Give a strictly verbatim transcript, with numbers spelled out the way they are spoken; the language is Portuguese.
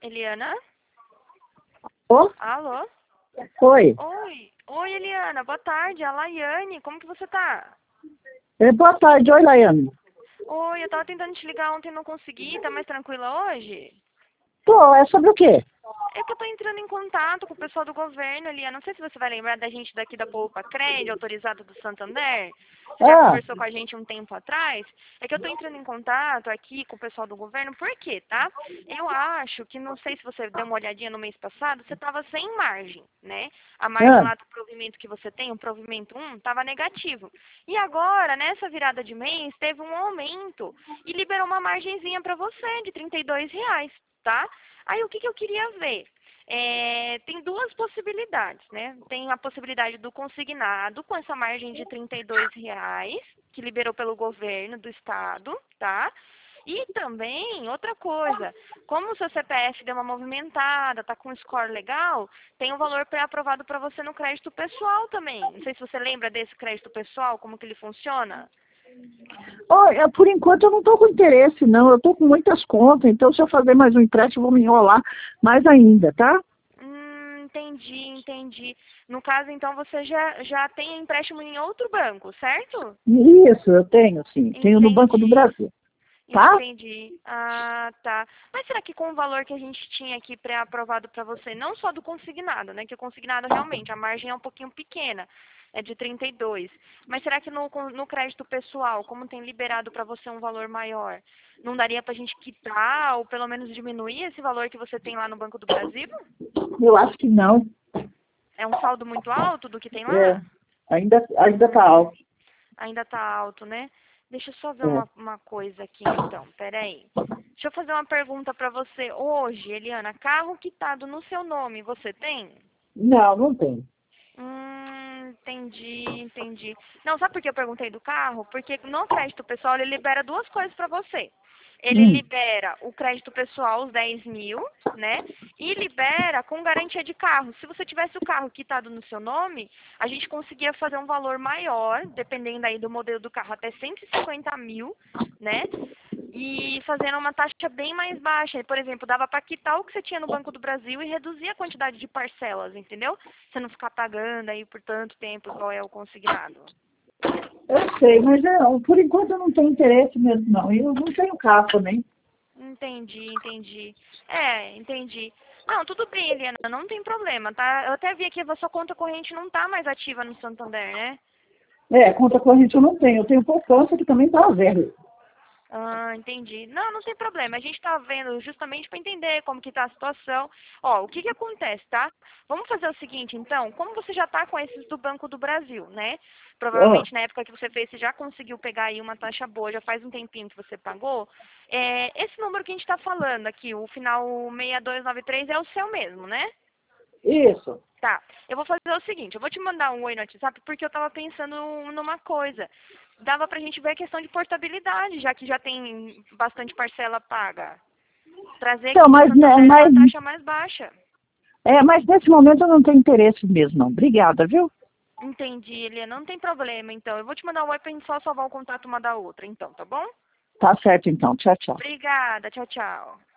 Eliana? Ô? Alô? Oi. Oi. Oi, Eliana. Boa tarde. É a Laiane. Como que você tá? É, boa tarde. Oi, Laiane. Oi, eu tava tentando te ligar ontem e não consegui. Tá mais tranquila hoje? Tô, é sobre o quê? É que eu tô entrando em contato com o pessoal do governo, Eliana. Não sei se você vai lembrar da gente daqui da Poupa Cred, autorizado do Santander. Você já Ah, conversou com a gente um tempo atrás. É que eu tô entrando em contato aqui com o pessoal do governo. Por quê, tá? Eu acho que, não sei se você deu uma olhadinha no mês passado, você tava sem margem, né? A margem ah, lá do provimento que você tem, o provimento um, tava negativo. E agora, nessa virada de mês, teve um aumento e liberou uma margenzinha pra você de trinta e dois reais, tá? Aí o que, que eu queria ver? É, tem duas possibilidades, né? Tem a possibilidade do consignado com essa margem de trinta e dois reais, que liberou pelo governo do estado, tá? E também, outra coisa, como o seu C P F deu uma movimentada, tá com um score legal, tem um valor pré-aprovado para você no crédito pessoal também. Não sei se você lembra desse crédito pessoal, como que ele funciona. Olha, por enquanto eu não tô com interesse, não. Eu tô com muitas contas, então se eu fazer mais um empréstimo, eu vou me enrolar mais ainda, tá? Hum, entendi, entendi. No caso, então, você já, já tem empréstimo em outro banco, certo? Isso, eu tenho, sim. Tenho no Banco do Entendi, Brasil, tá? entendi. Ah, tá. Mas será que com o valor que a gente tinha aqui pré-aprovado para você, não só do consignado, né? Que o consignado realmente, a margem é um pouquinho pequena, é de trinta e dois. Mas será que no, no crédito pessoal, como tem liberado para você um valor maior, não daria para a gente quitar ou pelo menos diminuir esse valor que você tem lá no Banco do Brasil? Eu acho que não. É um saldo muito alto do que tem É, lá? ainda, ainda tá alto. Ainda tá alto, né? Deixa eu só ver É. uma, uma coisa aqui, então. Peraí. Deixa eu fazer uma pergunta pra você. Hoje, Eliana, carro quitado no seu nome, você tem? Não, não tem. Hum, entendi, entendi. Não, sabe por que eu perguntei do carro? Porque no crédito pessoal ele libera duas coisas pra você. Ele Hum. libera o crédito pessoal, os dez mil, né? E libera com garantia de carro. Se você tivesse o carro quitado no seu nome, a gente conseguia fazer um valor maior, dependendo aí do modelo do carro, até cento e cinquenta mil, né? E fazendo uma taxa bem mais baixa. Por exemplo, dava para quitar o que você tinha no Banco do Brasil e reduzir a quantidade de parcelas, entendeu? Você não ficar pagando aí por tanto tempo, igual é o consignado. Eu sei, mas não, por enquanto eu não tenho interesse mesmo, não. E eu não tenho carro também. Entendi, entendi. É, entendi. Não, tudo bem, Eliana, não tem problema, tá? Eu até vi aqui que a sua conta corrente não tá mais ativa no Santander, né? É, conta corrente eu não tenho. Eu tenho poupança que também tá zero. Ah, entendi. Não, não tem problema. A gente tá vendo justamente para entender como que tá a situação. Ó, o que que acontece, tá? Vamos fazer o seguinte, então. Como você já tá com esses do Banco do Brasil, né? Ah, Provavelmente na época que você fez, você já conseguiu pegar aí uma taxa boa, já faz um tempinho que você pagou. É, esse número que a gente tá falando aqui, o final seis dois nove três, é o seu mesmo, né? isso. Tá, eu vou fazer o seguinte, eu vou te mandar um oi no WhatsApp porque eu tava pensando numa coisa. Dava pra gente ver a questão de portabilidade, já que já tem bastante parcela paga. Trazer Então, aqui pro mas, né, Santander numa mas, taxa mais baixa. é, mas nesse momento eu não tenho interesse mesmo, não. Obrigada, viu? Entendi, Eliana, não tem problema, então. Eu vou te mandar um oi pra gente só salvar o contato uma da outra, então, tá bom? Tá certo então. Tchau, tchau. Obrigada, tchau, tchau.